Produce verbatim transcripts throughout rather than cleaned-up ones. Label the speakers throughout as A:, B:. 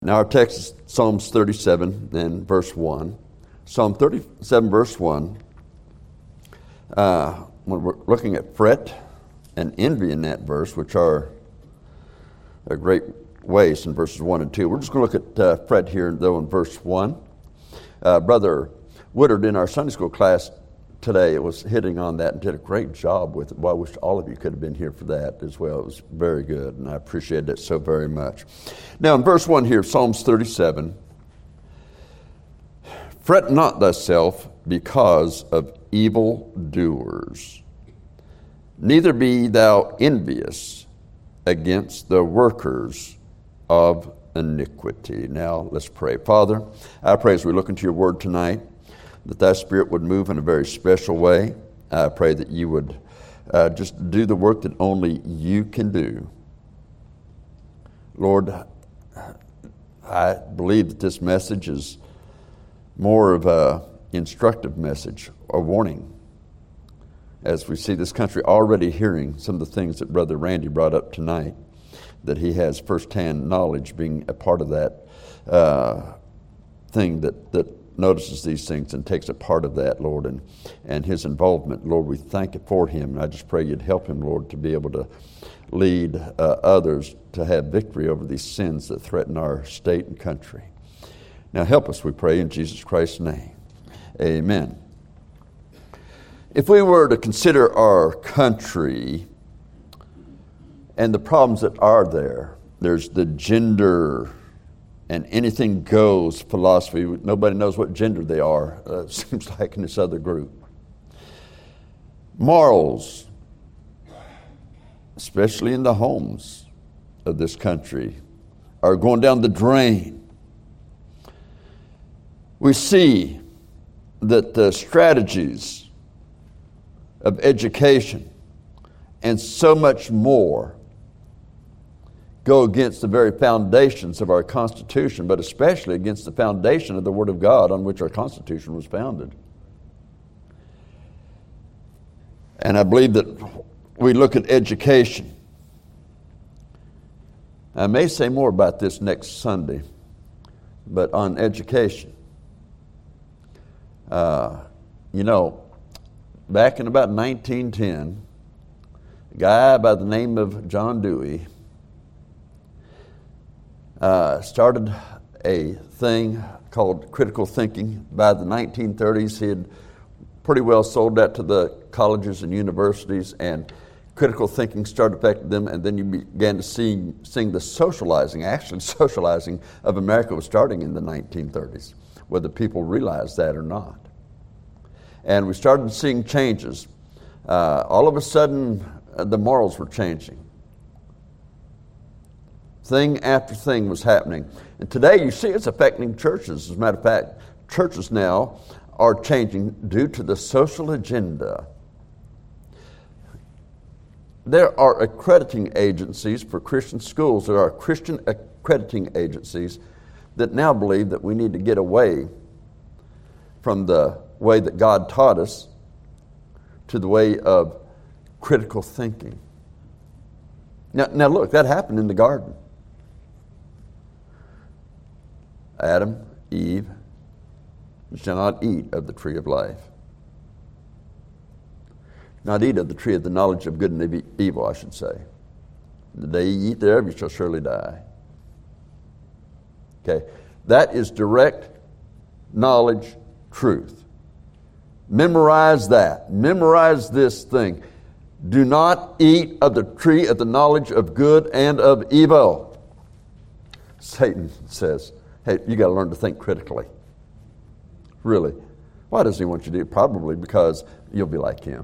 A: Now our text is Psalms thirty-seven and verse one. Psalm thirty-seven verse one, uh, when we're looking at fret and envy in that verse, which are a great ways in verses one and two. We're just going to look at uh, fret here, though, in verse one. Uh, Brother Woodard in our Sunday school class today was hitting on that and did a great job with it. Well, I wish all of you could have been here for that as well. It was very good, and I appreciated it so very much. Now, in verse one here, Psalms thirty-seven, fret not thyself because of evildoers, neither be thou envious against the workers of iniquity. Now, let's pray. Father, I pray as we look into your word tonight, that thy Spirit would move in a very special way. I pray that you would uh, just do the work that only you can do. Lord, I believe that this message is more of an instructive message, a warning, as we see this country already hearing some of the things that Brother Randy brought up tonight, that he has firsthand knowledge being a part of that uh, thing that, that notices these things and takes a part of that, Lord, and, and his involvement. Lord, we thank you for him, and I just pray you'd help him, Lord, to be able to lead uh, others to have victory over these sins that threaten our state and country. Now help us, we pray, in Jesus Christ's name. Amen. If we were to consider our country and the problems that are there, there's the gender and anything goes philosophy. Nobody knows what gender they are, uh, it seems like, in this other group. Morals, especially in the homes of this country, are going down the drain. We see that the strategies of education and so much more go against the very foundations of our Constitution, but especially against the foundation of the Word of God on which our Constitution was founded. And I believe that we look at education. I may say more about this next Sunday, but on education, uh, you know, back in about nineteen ten, a guy by the name of John Dewey Uh, started a thing called critical thinking. By the nineteen thirties, he had pretty well sold that to the colleges and universities, and critical thinking started affecting them, and then you began to see seeing the socializing, actually socializing of America was starting in the nineteen thirties, whether people realized that or not. And we started seeing changes. Uh, all of a sudden, uh, the morals were changing. Thing after thing was happening. And today you see it's affecting churches. As a matter of fact, churches now are changing due to the social agenda. There are accrediting agencies for Christian schools. There are Christian accrediting agencies that now believe that we need to get away from the way that God taught us to the way of critical thinking. Now, now look, that happened in the garden. Adam, Eve, shall not eat of the tree of life. Not eat of the tree of the knowledge of good and evil, I should say. The day you eat thereof, you shall surely die. Okay, that is direct knowledge, truth. Memorize that. Memorize this thing. Do not eat of the tree of the knowledge of good and of evil. Satan says, hey, you got to learn to think critically. Really. Why does he want you to do it? Probably because you'll be like him.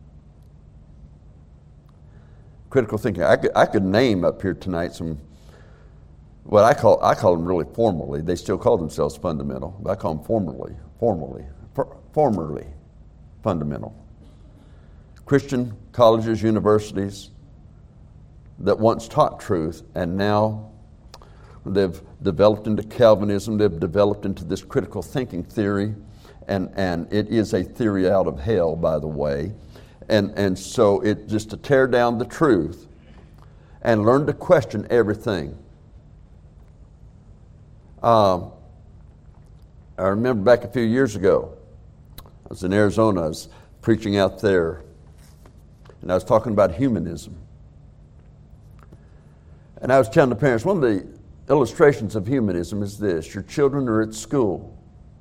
A: Critical thinking. I could, I could name up here tonight some, what I call, I call them really formally. They still call themselves fundamental, but I call them formally, formally, for, formerly fundamental. Christian colleges, universities that once taught truth, and now they've developed into Calvinism, they've developed into this critical thinking theory, and, and it is a theory out of hell, by the way. And, and so it just to tear down the truth and learn to question everything. Um, I remember back a few years ago, I was in Arizona, I was preaching out there, and I was talking about humanism. And I was telling the parents, one of the illustrations of humanism is this: your children are at school.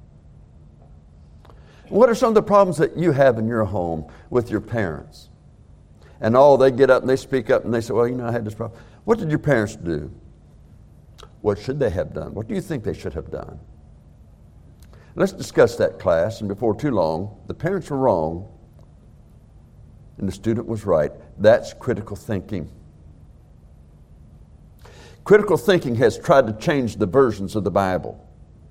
A: What are some of the problems that you have in your home with your parents? And oh, they get up and they speak up and they say, well, you know, I had this problem. What did your parents do? What should they have done? What do you think they should have done? Let's discuss that, class. And before too long, the parents were wrong and the student was right. That's critical thinking. Critical thinking has tried to change the versions of the Bible.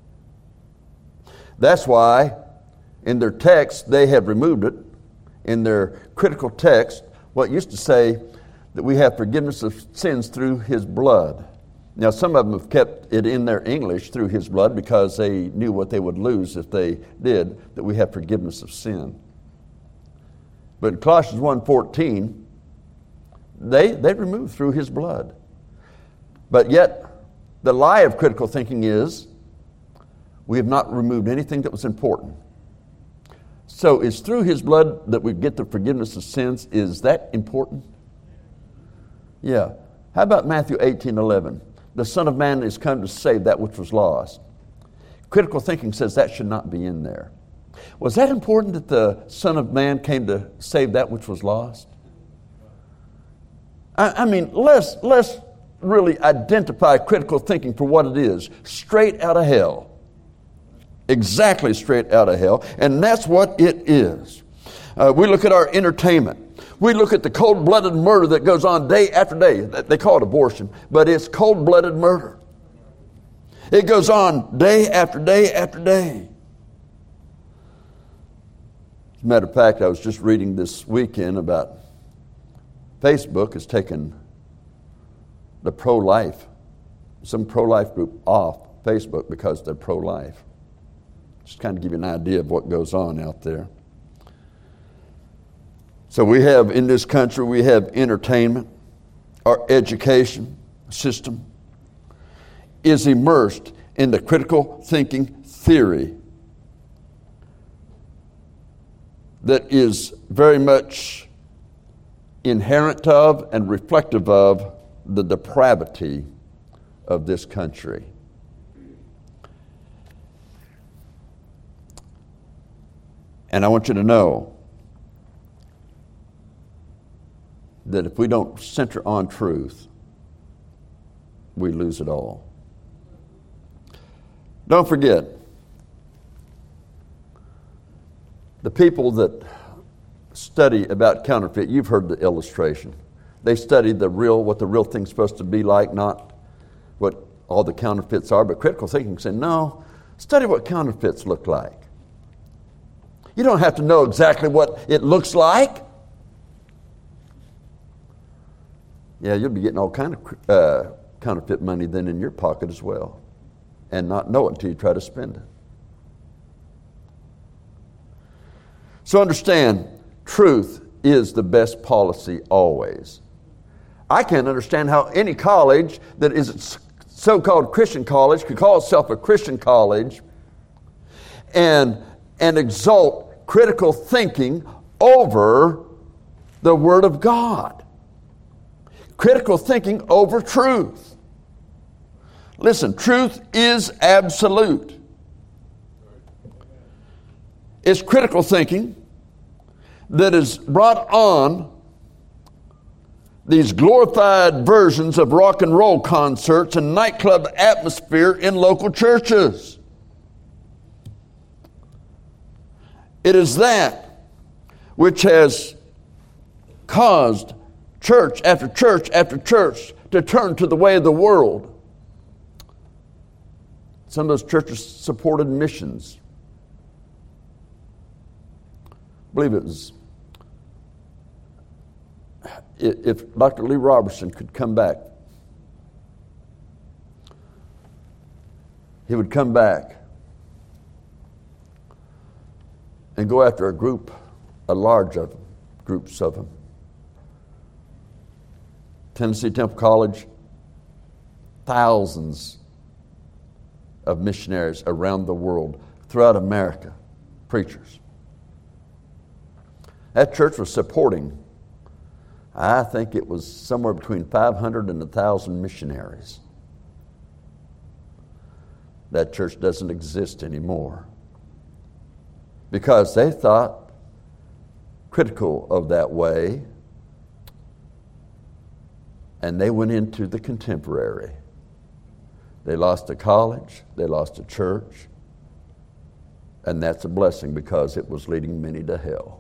A: That's why in their text they have removed it. In their critical text, what used to say that we have forgiveness of sins through His blood. Now, some of them have kept it in their English, through His blood, because they knew what they would lose if they did, that we have forgiveness of sin. But in Colossians one fourteen, they, they removed through His blood. But yet, the lie of critical thinking is we have not removed anything that was important. So it's through His blood that we get the forgiveness of sins. Is that important? Yeah. How about Matthew eighteen eleven? The Son of Man is come to save that which was lost. Critical thinking says that should not be in there. Was that important that the Son of Man came to save that which was lost? I, I mean, let's, let's really identify critical thinking for what it is. Straight out of hell. Exactly straight out of hell. And that's what it is. Uh, we look at our entertainment. We look at the cold-blooded murder that goes on day after day. They call it abortion, but it's cold-blooded murder. It goes on day after day after day. As a matter of fact, I was just reading this weekend about Facebook has taken the pro-life, some pro-life group off Facebook because they're pro-life. Just kind of give you an idea of what goes on out there. So we have, in this country, we have entertainment. Our education system is immersed in the critical thinking theory that is very much inherent of and reflective of the depravity of this country. And I want you to know that if we don't center on truth, we lose it all. Don't forget, the people that study about counterfeit, you've heard the illustration. They study the real, what the real thing's supposed to be like, not what all the counterfeits are. But critical thinking said, no, study what counterfeits look like. You don't have to know exactly what it looks like. Yeah, you'll be getting all kind of uh, counterfeit money then in your pocket as well, and not know it until you try to spend it. So understand, truth is the best policy always. I can't understand how any college that is a so-called Christian college could call itself a Christian college and, and exalt critical thinking over the Word of God. Critical thinking over truth. Listen, truth is absolute. It's critical thinking that is brought on these glorified versions of rock and roll concerts and nightclub atmosphere in local churches. It is that which has caused church after church after church to turn to the way of the world. Some of those churches supported missions. I believe it was, if Doctor Lee Robertson could come back, he would come back and go after a group, a large of them, groups of them. Tennessee Temple College, thousands of missionaries around the world, throughout America, preachers. That church was supporting, I think it was somewhere between five hundred and one thousand missionaries. That church doesn't exist anymore because they thought critical of that way, and they went into the contemporary. They lost a college, they lost a church, and that's a blessing because it was leading many to hell.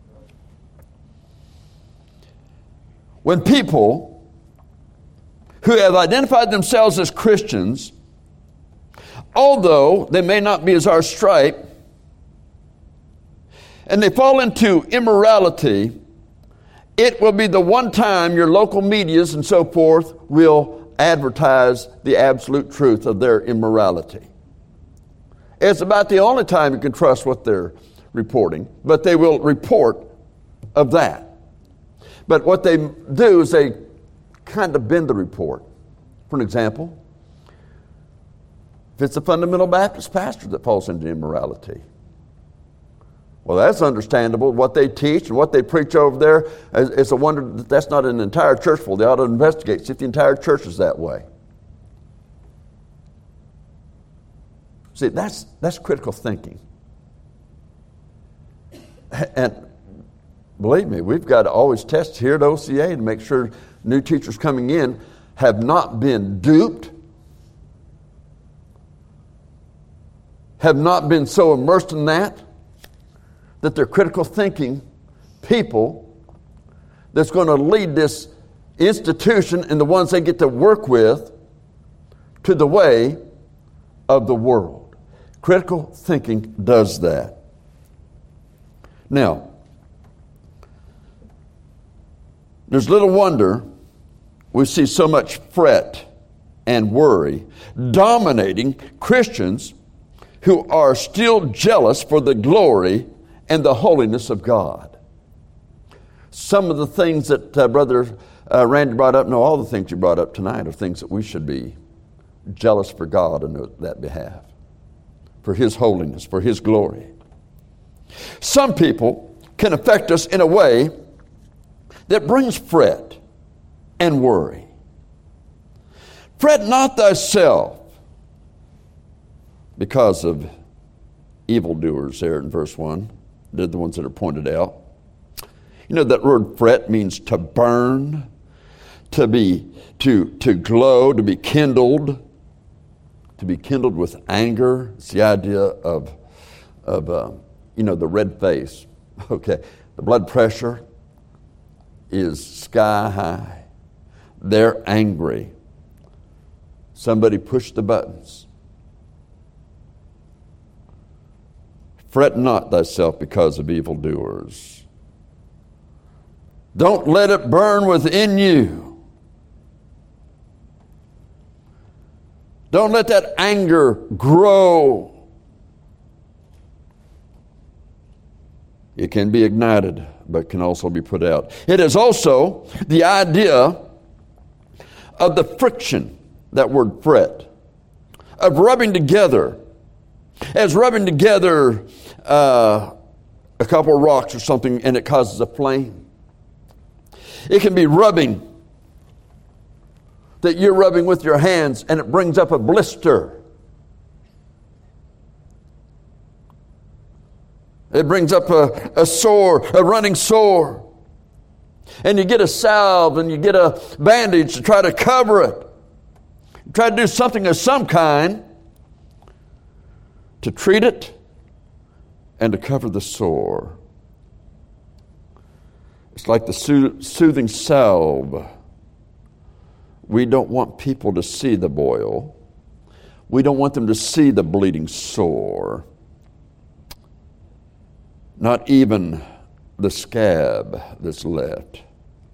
A: When people who have identified themselves as Christians, although they may not be as our stripe, and they fall into immorality, it will be the one time your local medias and so forth will advertise the absolute truth of their immorality. It's about the only time you can trust what they're reporting, but they will report of that. But what they do is they kind of bend the report. For an example, if it's a fundamental Baptist pastor that falls into immorality, well, that's understandable. What they teach and what they preach over there, it's a wonder that that's not an entire church full. They ought to investigate, see if the entire church is that way. See, that's that's critical thinking. And believe me, we've got to always test here at O C A to make sure new teachers coming in have not been duped, have not been so immersed in that, that they're critical thinking people that's going to lead this institution and the ones they get to work with to the way of the world. Critical thinking does that. Now, there's little wonder we see so much fret and worry dominating Christians who are still jealous for the glory and the holiness of God. Some of the things that uh, Brother uh, Randy brought up, no, all the things you brought up tonight are things that we should be jealous for God on that behalf, for His holiness, for His glory. Some people can affect us in a way that brings fret and worry. Fret not thyself because of evildoers there in verse one. They're the ones that are pointed out. You know that word fret means to burn, to be, to, to glow, to be kindled, to be kindled with anger. It's the idea of, of uh, you know, the red face. Okay, the blood pressure is sky high. They're angry. Somebody pushed the buttons. Fret not thyself because of evildoers. Don't let it burn within you. Don't let that anger grow. It can be ignited, but can also be put out. It is also the idea of the friction, that word fret, of rubbing together. As rubbing together uh, a couple of rocks or something and it causes a flame. It can be rubbing that you're rubbing with your hands and it brings up a blister. It brings up a, a sore, a running sore. And you get a salve and you get a bandage to try to cover it. You try to do something of some kind to treat it and to cover the sore. It's like the sooth- soothing salve. We don't want people to see the boil. We don't want them to see the bleeding sore. Not even the scab that's left.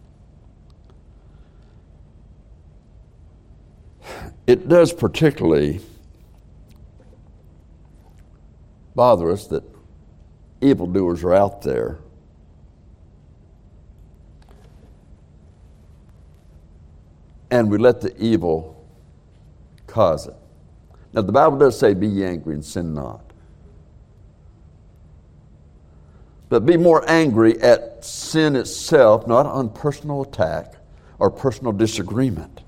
A: It does particularly bother us that evildoers are out there. And we let the evil cause it. Now, the Bible does say, be ye angry and sin not. But be more angry at sin itself, not on personal attack or personal disagreement.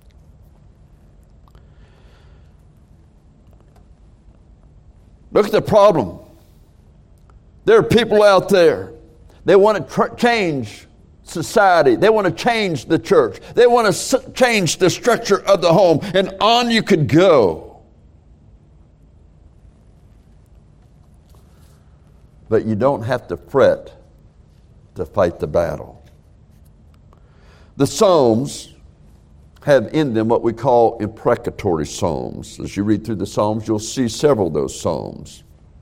A: Look at the problem. There are people out there. They want to tr- change society. They want to change the church. They want to s- change the structure of the home. And on you could go. But you don't have to fret to fight the battle. The Psalms have in them what we call imprecatory psalms. As you read through the Psalms, you'll see several of those psalms.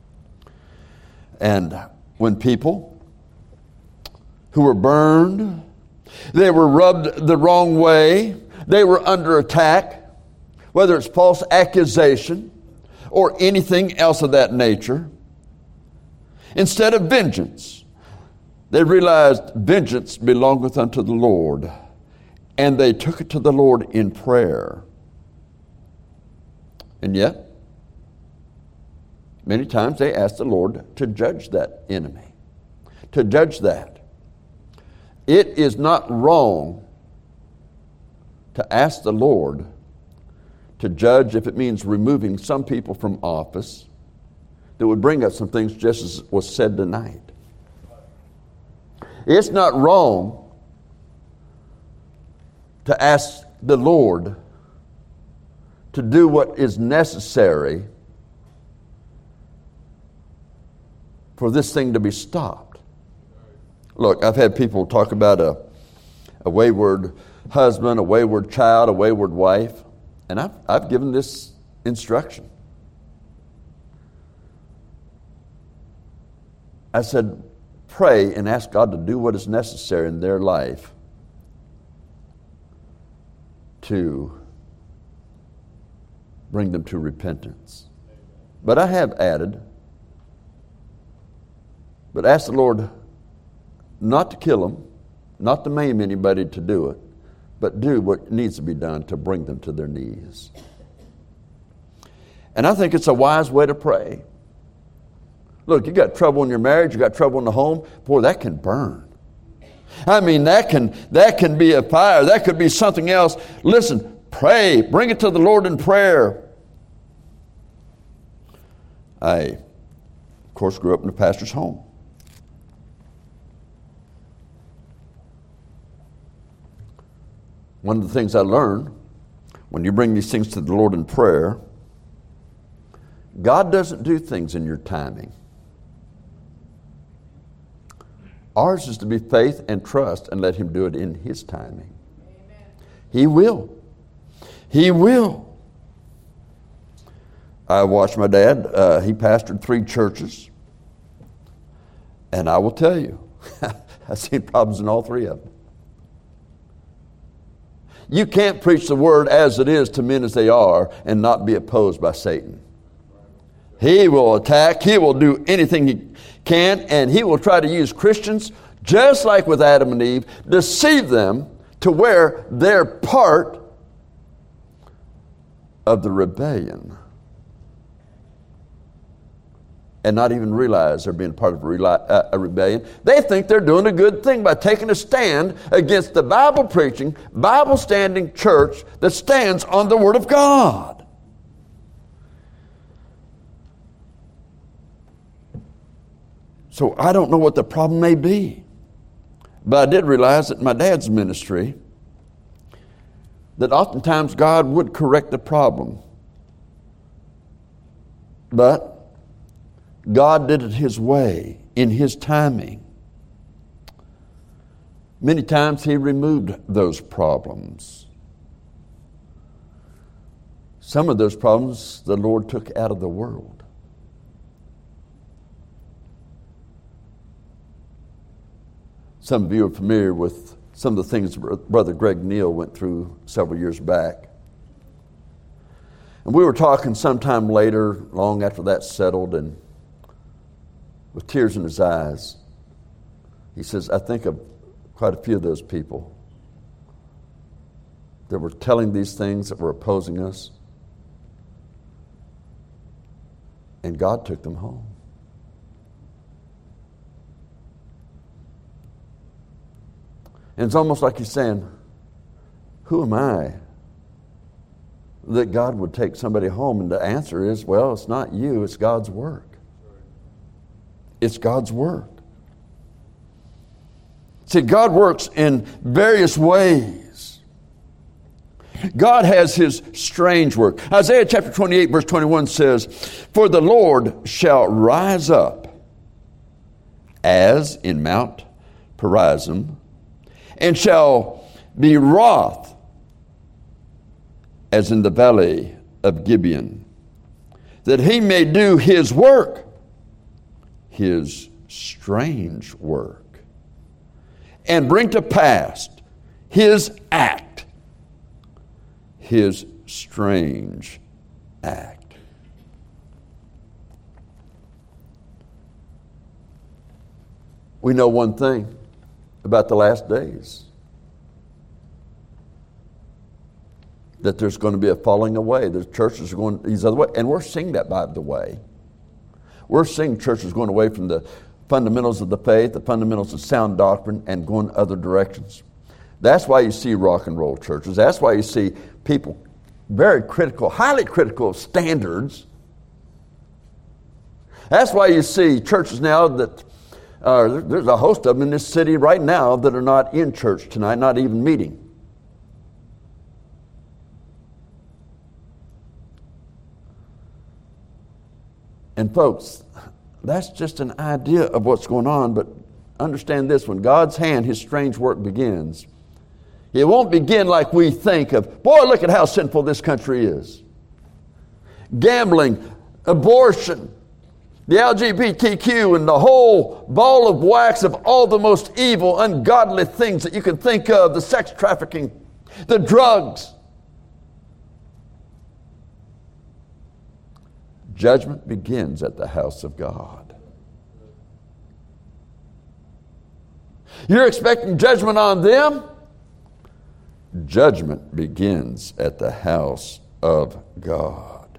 A: And when people who were burned, they were rubbed the wrong way, they were under attack, whether it's false accusation or anything else of that nature, instead of vengeance, they realized vengeance belongeth unto the Lord. And they took it to the Lord in prayer. And yet, many times they asked the Lord to judge that enemy, to judge that. It is not wrong to ask the Lord to judge if it means removing some people from office that would bring up some things just as was said tonight. It's not wrong to ask the Lord to do what is necessary for this thing to be stopped. Look, I've had people talk about a, a wayward husband, a wayward child, a wayward wife, and I've, I've given this instruction. I said, pray and ask God to do what is necessary in their life to bring them to repentance. But I have added, but ask the Lord not to kill them, not to maim anybody to do it, but do what needs to be done to bring them to their knees. And I think it's a wise way to pray. Look, you got trouble in your marriage, you got trouble in the home, boy, that can burn. I mean, that can that can be a fire. That could be something else. Listen, pray. Bring it to the Lord in prayer. I, of course, grew up in a pastor's home. One of the things I learned, when you bring these things to the Lord in prayer, God doesn't do things in your timing. Ours is to be faith and trust and let Him do it in His timing. Amen. He will. He will. I watched my dad. Uh, he pastored three churches. And I will tell you, I've seen problems in all three of them. You can't preach the word as it is to men as they are and not be opposed by Satan. He will attack. He will do anything he can, and he will try to use Christians, just like with Adam and Eve, deceive them to where they're part of the rebellion and not even realize they're being part of a rebellion. They think they're doing a good thing by taking a stand against the Bible-preaching, Bible-standing church that stands on the Word of God. So I don't know what the problem may be. But I did realize that in my dad's ministry that oftentimes God would correct the problem. But God did it His way, in His timing. Many times He removed those problems. Some of those problems the Lord took out of the world. Some of you are familiar with some of the things Brother Greg Neal went through several years back. And we were talking sometime later, long after that settled, and with tears in his eyes, he says, I think of quite a few of those people that were telling these things, that were opposing us. And God took them home. And it's almost like he's saying, who am I that God would take somebody home? And the answer is, well, it's not you, it's God's work. It's God's work. See, God works in various ways. God has his strange work. Isaiah chapter twenty-eight, verse twenty-one says, for the Lord shall rise up as in Mount Perazim, and shall be wroth as in the valley of Gibeon, that he may do his work, his strange work, and bring to pass his act, his strange act. We know one thing about the last days, that there's going to be a falling away. The churches are going these other way, and we're seeing that, by the way. We're seeing churches going away from the fundamentals of the faith, the fundamentals of sound doctrine, and going other directions. That's why you see rock and roll churches. That's why you see people very critical, highly critical of standards. That's why you see churches now that uh, there's a host of them in this city right now that are not in church tonight, not even meeting. And folks, that's just an idea of what's going on, but understand this, when God's hand, his strange work begins, it won't begin like we think of, boy, look at how sinful this country is. Gambling, abortion, the L G B T Q, and the whole ball of wax of all the most evil, ungodly things that you can think of, the sex trafficking, the drugs. Judgment begins at the house of God. You're expecting judgment on them? Judgment begins at the house of God.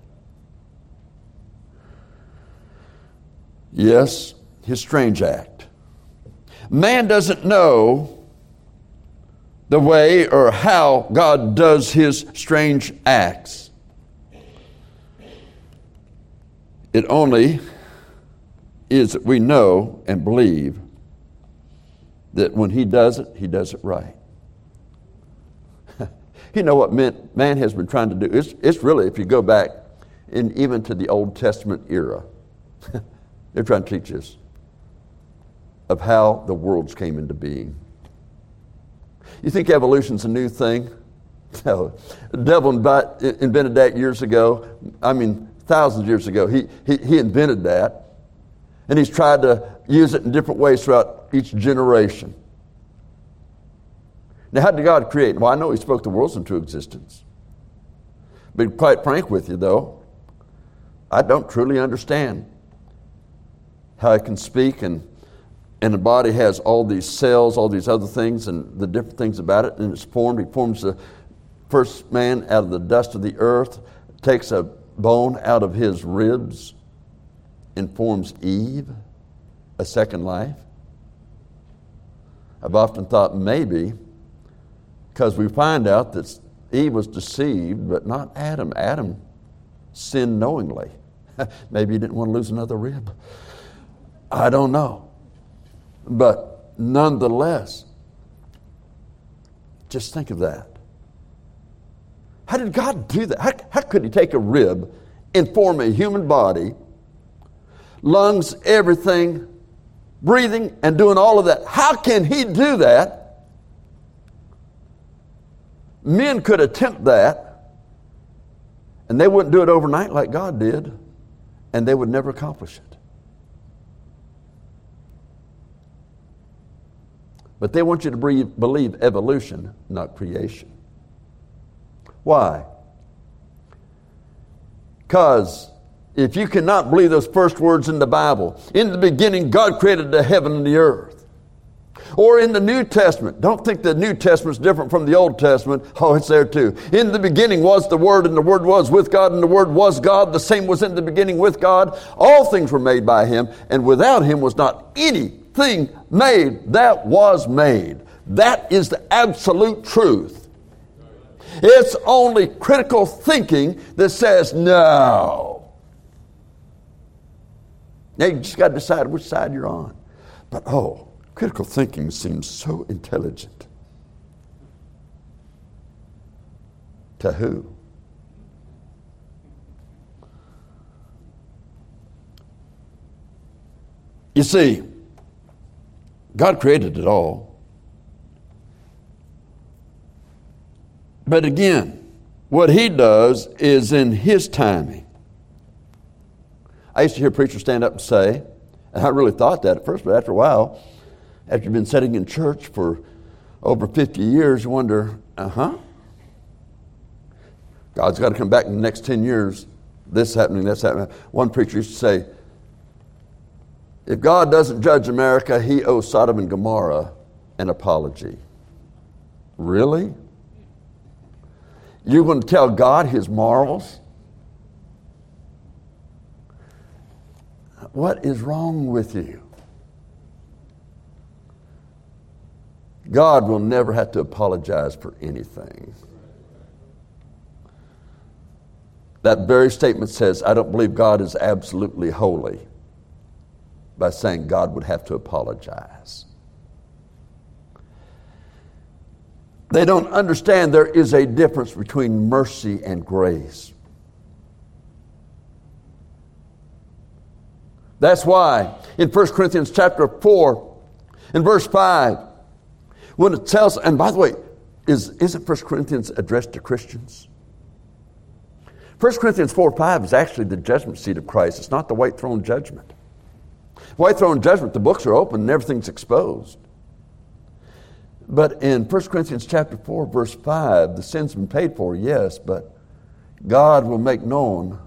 A: Yes, his strange act. Man doesn't know the way or how God does his strange acts. It only is that we know and believe that when he does it, he does it right. You know what man, man has been trying to do? It's, it's really, if you go back in, even to the Old Testament era, they're trying to teach us of how the worlds came into being. You think evolution's a new thing? No. The devil invented that years ago. I mean, thousands of years ago. He, he, he invented that. And he's tried to use it in different ways throughout each generation. Now, how did God create? Well, I know he spoke the worlds into existence. But quite frank with you, though, I don't truly understand how he can speak, and, and the body has all these cells, all these other things, and the different things about it, and it's formed. He forms the first man out of the dust of the earth, takes a bone out of his ribs, and forms Eve, a second life. I've often thought maybe because we find out that Eve was deceived, but not Adam. Adam sinned knowingly. Maybe he didn't want to lose another rib. I don't know. But nonetheless, just think of that. How did God do that? How, how could he take a rib and form a human body, lungs, everything, breathing, and doing all of that? How can he do that? Men could attempt that, and they wouldn't do it overnight like God did, and they would never accomplish it. But they want you to believe evolution, not creation. Why? Because if you cannot believe those first words in the Bible, in the beginning God created the heaven and the earth. Or in the New Testament. Don't think the New Testament is different from the Old Testament. Oh, it's there too. In the beginning was the Word, and the Word was with God, and the Word was God. The same was in the beginning with God. All things were made by Him, and without Him was not anything made that was made. That is the absolute truth. It's only critical thinking that says no. Now you just got to decide which side you're on. But oh, critical thinking seems so intelligent. To who? You see, God created it all. But again, what He does is in His timing. I used to hear preachers stand up and say, and I really thought that at first, but after a while, after you've been sitting in church for over fifty years, you wonder, uh-huh. God's got to come back in the next ten years. This happening, that's happening. One preacher used to say, if God doesn't judge America, He owes Sodom and Gomorrah an apology. Really? You're going to tell God His morals? What is wrong with you? God will never have to apologize for anything. That very statement says, I don't believe God is absolutely holy, by saying God would have to apologize. They don't understand there is a difference between mercy and grace. That's why in First Corinthians chapter four, in verse five, when it tells, and by the way, is, isn't First Corinthians addressed to Christians? First Corinthians four five is actually the judgment seat of Christ. It's not the white throne judgment. White throne judgment, the books are open and everything's exposed. But in First Corinthians chapter four, verse five, the sin's been paid for, yes, but God will make known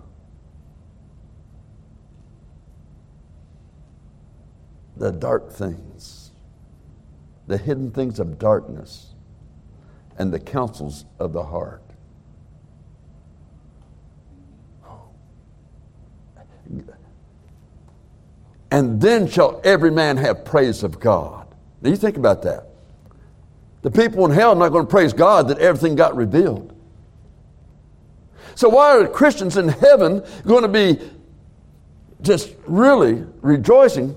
A: the dark things, the hidden things of darkness, and the counsels of the heart. And then shall every man have praise of God. Now you think about that. The people in hell are not going to praise God that everything got revealed. So why are Christians in heaven going to be just really rejoicing?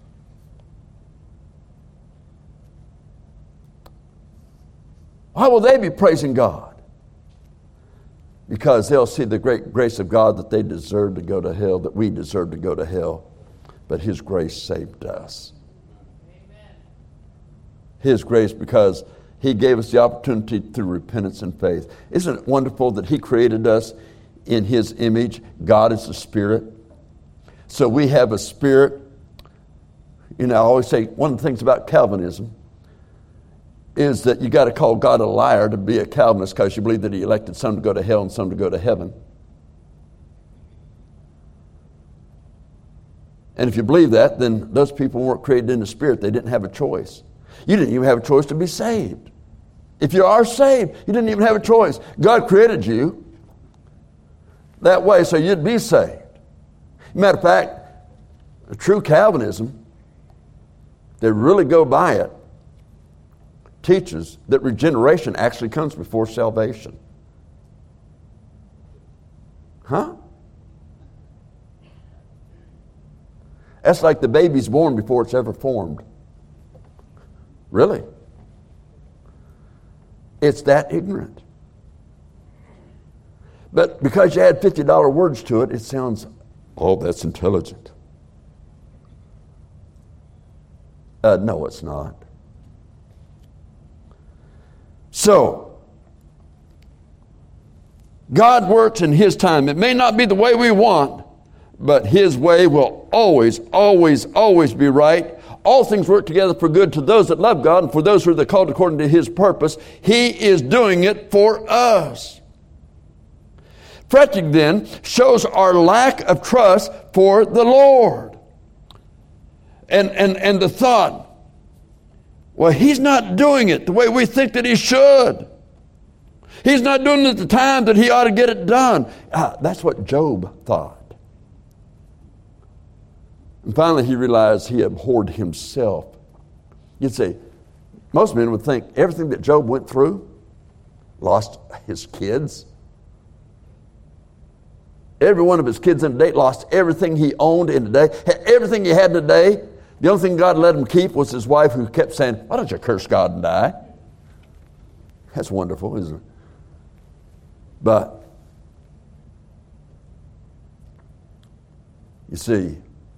A: Why will they be praising God? Because they'll see the great grace of God that they deserve to go to hell, that we deserve to go to hell. But His grace saved us. Amen. His grace, because He gave us the opportunity through repentance and faith. Isn't it wonderful that He created us in His image? God is a spirit. So we have a spirit. You know, I always say one of the things about Calvinism is that you got to call God a liar to be a Calvinist, because you believe that He elected some to go to hell and some to go to heaven. And if you believe that, then those people weren't created in the Spirit. They didn't have a choice. You didn't even have a choice to be saved. If you are saved, you didn't even have a choice. God created you that way so you'd be saved. Matter of fact, a true Calvinism, they really go by it, teaches that regeneration actually comes before salvation. Huh? That's like the baby's born before it's ever formed. Really? It's that ignorant. But because you add fifty dollar words to it, it sounds, oh, that's intelligent. Uh, no, it's not. So, God works in His time. It may not be the way we want, but His way will always, always, always be right. All things work together for good to those that love God and for those who are called according to His purpose. He is doing it for us. Fretting then shows our lack of trust for the Lord. And, and, and the thought, Well, he's not doing it the way we think that he should. He's not doing it at the time that he ought to get it done. Ah, that's what Job thought. And finally he realized he abhorred himself. You'd say, most men would think everything that Job went through, lost his kids. Every one of his kids in a day lost everything he owned in a day, everything he had in a day. The only thing God let him keep was his wife, who kept saying, why don't you curse God and die? That's wonderful, isn't it? But, you see,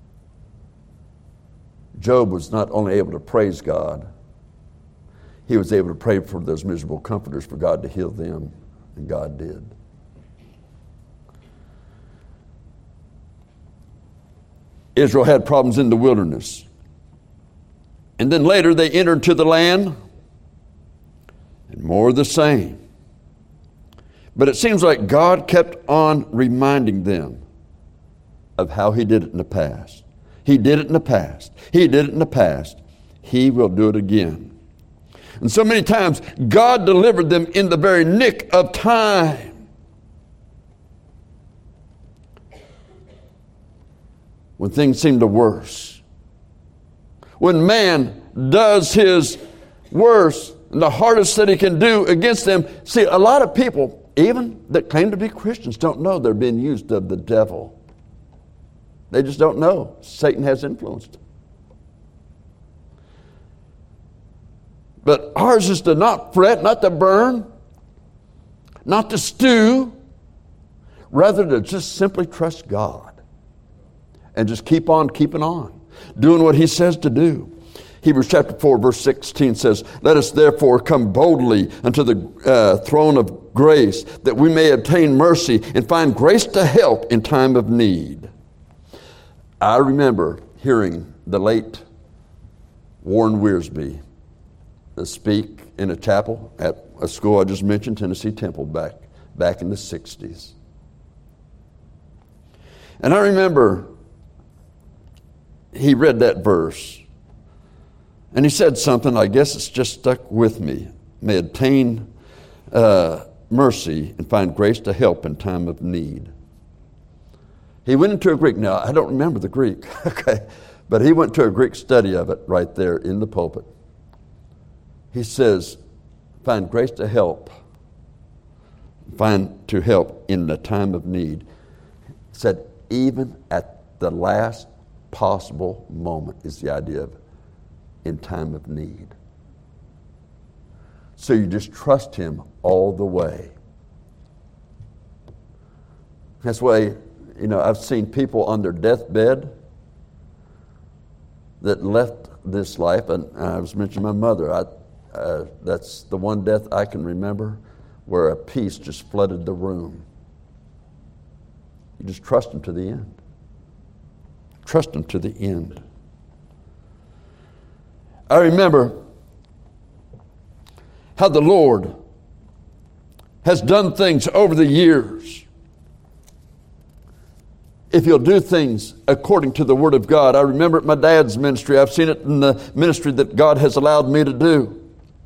A: Job was not only able to praise God, he was able to pray for those miserable comforters for God to heal them, and God did. Israel had problems in the wilderness. And then later they entered into the land, and more of the same. But it seems like God kept on reminding them of how he did it in the past. He did it in the past. He did it in the past. He will do it again. And so many times, God delivered them in the very nick of time. When things seem the worst. When man does his worst and the hardest that he can do against them. See, a lot of people, even that claim to be Christians, don't know they're being used of the devil. They just don't know. Satan has influenced them. But ours is to not fret, not to burn, not to stew, rather to just simply trust God and just keep on keeping on, doing what he says to do. Hebrews chapter four, verse sixteen says, let us therefore come boldly unto the uh, throne of grace, that we may obtain mercy and find grace to help in time of need. I remember hearing the late Warren Wiersbe speak in a chapel at a school I just mentioned, Tennessee Temple, back, back in the sixties. And I remember he read that verse. And he said something, I guess it's just stuck with me. May obtain uh, mercy and find grace to help in time of need. He went into a Greek. Now, I don't remember the Greek, okay, but he went to a Greek study of it right there in the pulpit. He says, find grace to help, find to help in the time of need. He said, even at the last possible moment is the idea of in time of need. So you just trust him all the way. That's why, you know, I've seen people on their deathbed that left this life, and I was mentioning my mother. I, uh, that's the one death I can remember where a peace just flooded the room. You just trust him to the end. Trust him to the end. I remember how the Lord has done things over the years. If you'll do things according to the Word of God. I remember it in my dad's ministry. I've seen it in the ministry that God has allowed me to do.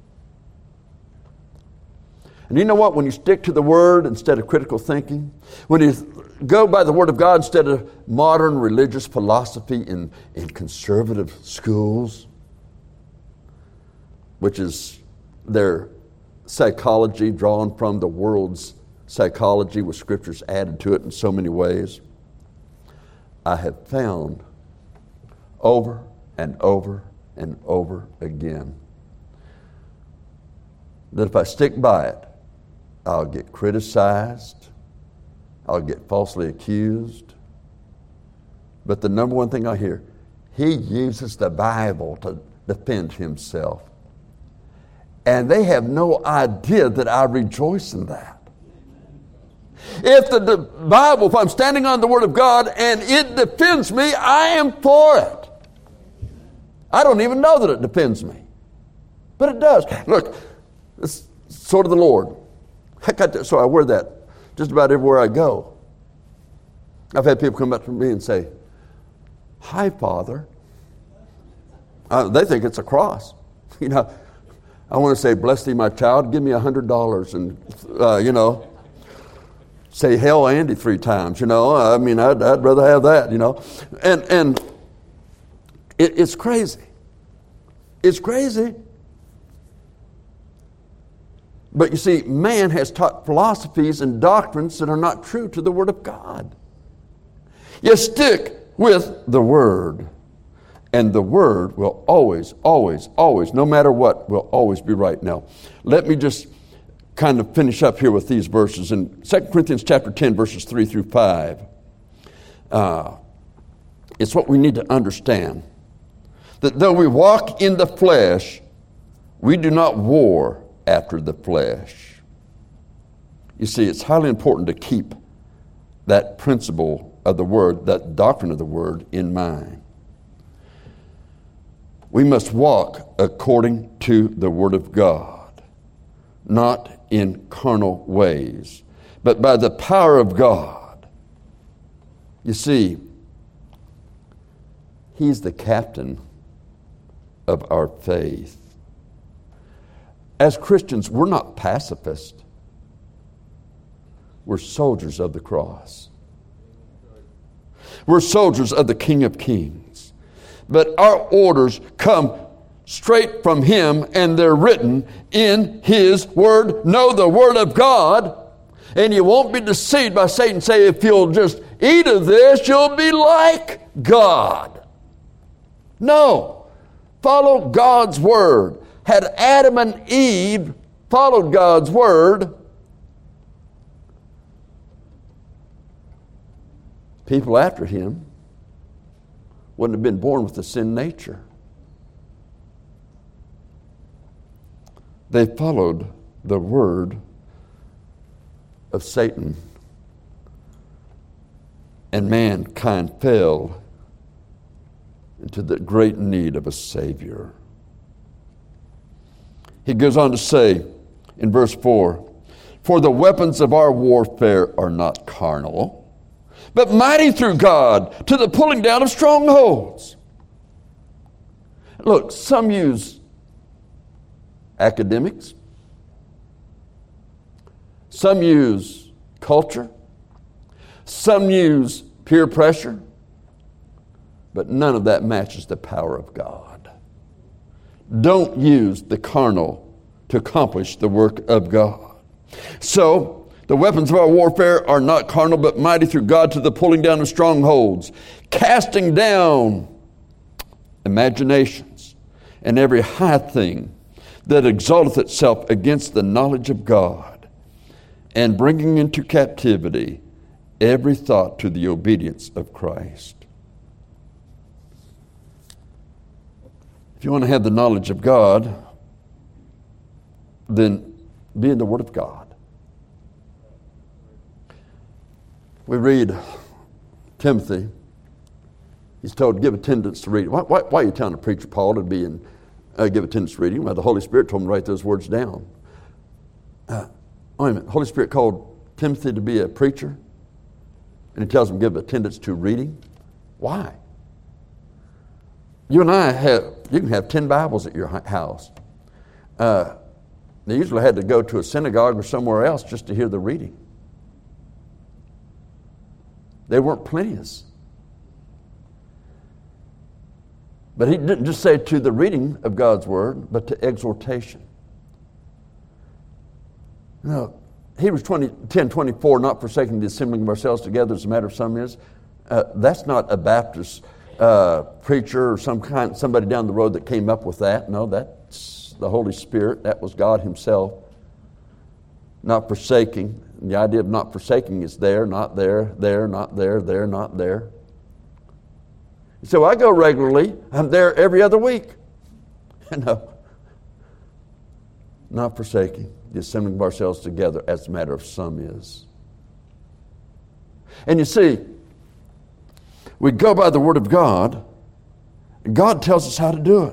A: And you know what? When you stick to the Word instead of critical thinking, when you go by the Word of God instead of modern religious philosophy in, in conservative schools, which is their psychology drawn from the world's psychology with scriptures added to it in so many ways, I have found over and over and over again that if I stick by it, I'll get criticized, I'll get falsely accused. But the number one thing I hear, he uses the Bible to defend himself. And they have no idea that I rejoice in that. If the, the Bible, if I'm standing on the Word of God and it defends me, I am for it. I don't even know that it defends me. But it does. Look, it's sort of the Lord. I got that, so I wear that just about everywhere I go. I've had people come up to me and say, "Hi, Father." Uh, they think it's a cross. You know, I want to say, bless thee, my child, give me a hundred dollars and, uh, you know, say, hell, Andy, three times, you know. I mean, I'd, I'd rather have that, you know. And, and it, it's crazy. It's crazy. But you see, man has taught philosophies and doctrines that are not true to the Word of God. You stick with the Word. And the Word will always, always, always, no matter what, will always be right. Now, let me just kind of finish up here with these verses. In Second Corinthians chapter ten, verses three through five, uh, it's what we need to understand. That though we walk in the flesh, we do not war after the flesh. You see, it's highly important to keep that principle of the Word, that doctrine of the Word in mind. We must walk according to the Word of God, not in carnal ways, but by the power of God. You see, He's the captain of our faith. As Christians, we're not pacifists. We're soldiers of the cross. We're soldiers of the King of Kings. But our orders come straight from Him, and they're written in His Word. Know the Word of God, and you won't be deceived by Satan. Say, if you'll just eat of this, you'll be like God. No. Follow God's Word. Had Adam and Eve followed God's Word, people after him wouldn't have been born with a sin nature. They followed the word of Satan, and mankind fell into the great need of a Savior. He goes on to say in verse four, for the weapons of our warfare are not carnal, but mighty through God to the pulling down of strongholds. Look, some use academics. Some use culture. Some use peer pressure. But none of that matches the power of God. Don't use the carnal to accomplish the work of God. So, the weapons of our warfare are not carnal, but mighty through God to the pulling down of strongholds, casting down imaginations and every high thing that exalteth itself against the knowledge of God, and bringing into captivity every thought to the obedience of Christ. If you want to have the knowledge of God, then be in the Word of God. We read Timothy. He's told to give attendance to reading. Why, why, why are you telling a preacher, Paul, to be in, uh, give attendance to reading? Well, the Holy Spirit told him to write those words down. Uh, wait a minute. The Holy Spirit called Timothy to be a preacher, and he tells him to give attendance to reading. Why? You and I have, you can have ten Bibles at your house. Uh, they usually had to go to a synagogue or somewhere else just to hear the reading. They weren't plenteous. But he didn't just say to the reading of God's Word, but to exhortation. Now, Hebrews ten twenty-four, not forsaking the assembling of ourselves together as a matter of some is, uh, that's not a Baptist uh, preacher or some kind, somebody down the road that came up with that. No, that's the Holy Spirit. That was God Himself. Not forsaking. And the idea of not forsaking is there, not there, there, not there, there, not there. So I go regularly. I'm there every other week. No. Not forsaking the assembling of ourselves together as a matter of some is. And you see, we go by the Word of God, and God tells us how to do it.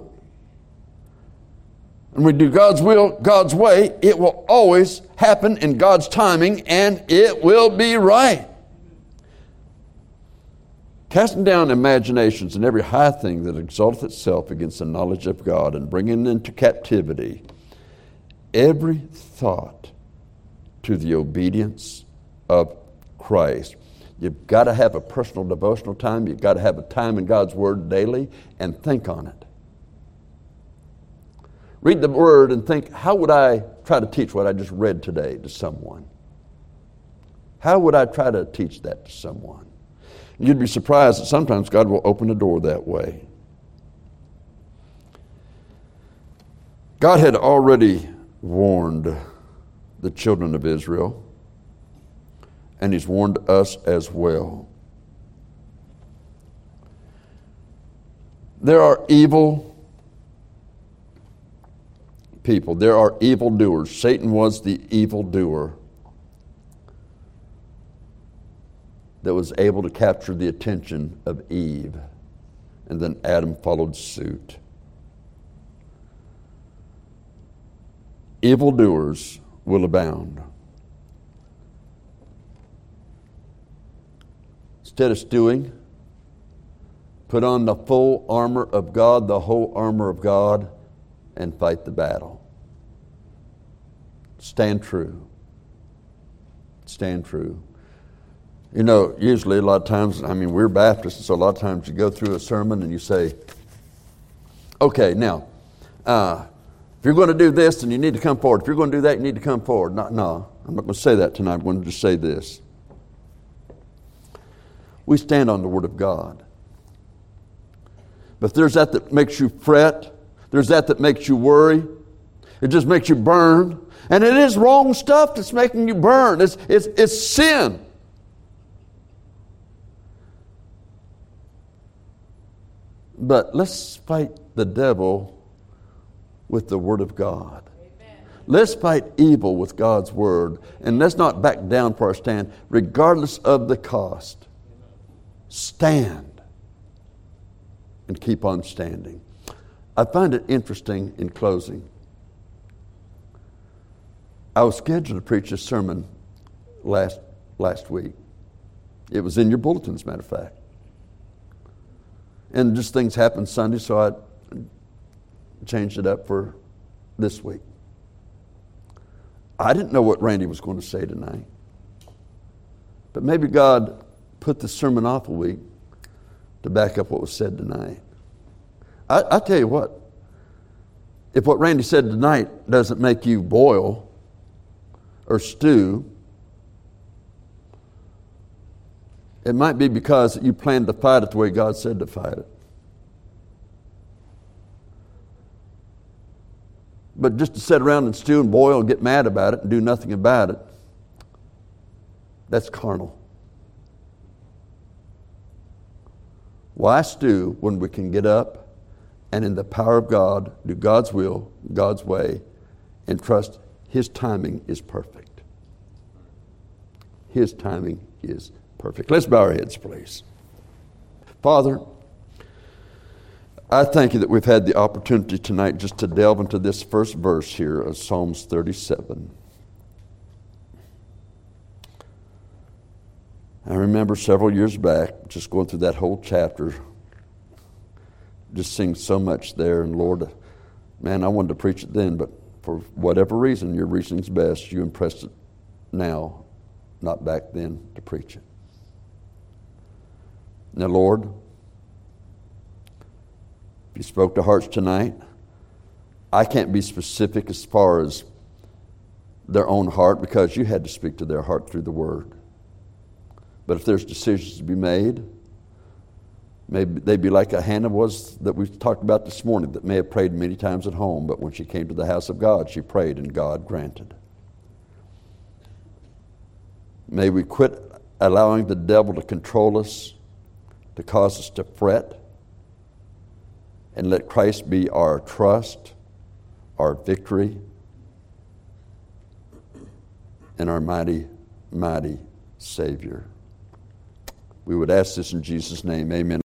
A: And we do God's will, God's way, it will always happen in God's timing, and it will be right. Casting down imaginations and every high thing that exalteth itself against the knowledge of God, and bringing into captivity every thought to the obedience of Christ. You've got to have a personal devotional time. You've got to have a time in God's Word daily and think on it. Read the Word and think, how would I try to teach what I just read today to someone? How would I try to teach that to someone? You'd be surprised that sometimes God will open a door that way. God had already warned the children of Israel, and He's warned us as well. There are evil people. There are evildoers. Satan was the evildoer that was able to capture the attention of Eve, and then Adam followed suit. Evildoers will abound. Instead of stewing, put on the full armor of God, the whole armor of God, and fight the battle. Stand true. Stand true. You know, usually a lot of times, I mean, we're Baptists, so a lot of times you go through a sermon and you say, okay, now, uh, if you're going to do this, then you need to come forward. If you're going to do that, you need to come forward. No, no, I'm not going to say that tonight. I'm going to just say this. We stand on the Word of God. But if there's that that makes you fret, there's that that makes you worry, it just makes you burn. And it is wrong stuff that's making you burn. It's, it's, it's sin. But let's fight the devil with the Word of God. Amen. Let's fight evil with God's Word. And let's not back down for our stand, regardless of the cost. Stand and keep on standing. I find it interesting in closing. I was scheduled to preach a sermon last, last week. It was in your bulletin, as a matter of fact. And just things happened Sunday, so I changed it up for this week. I didn't know what Randy was going to say tonight. But maybe God put the sermon off a week to back up what was said tonight. I, I tell you what, if what Randy said tonight doesn't make you boil or stew, it might be because you planned to fight it the way God said to fight it. But just to sit around and stew and boil and get mad about it and do nothing about it, that's carnal. Why stew when we can get up and in the power of God do God's will, God's way, and trust His timing is perfect. His timing is perfect. Let's bow our heads, please. Father, I thank you that we've had the opportunity tonight just to delve into this first verse here of Psalms thirty-seven. I remember several years back, just going through that whole chapter, just seeing so much there. And Lord, man, I wanted to preach it then, but for whatever reason, your reasoning's best, you impressed it now, not back then, to preach it. Now, Lord, if you spoke to hearts tonight, I can't be specific as far as their own heart because you had to speak to their heart through the Word. But if there's decisions to be made, maybe they be like a Hannah was that we talked about this morning that may have prayed many times at home, but when she came to the house of God, she prayed and God granted. May we quit allowing the devil to control us, to cause us to fret, and let Christ be our trust, our victory, and our mighty, mighty Savior. We would ask this in Jesus' name. Amen.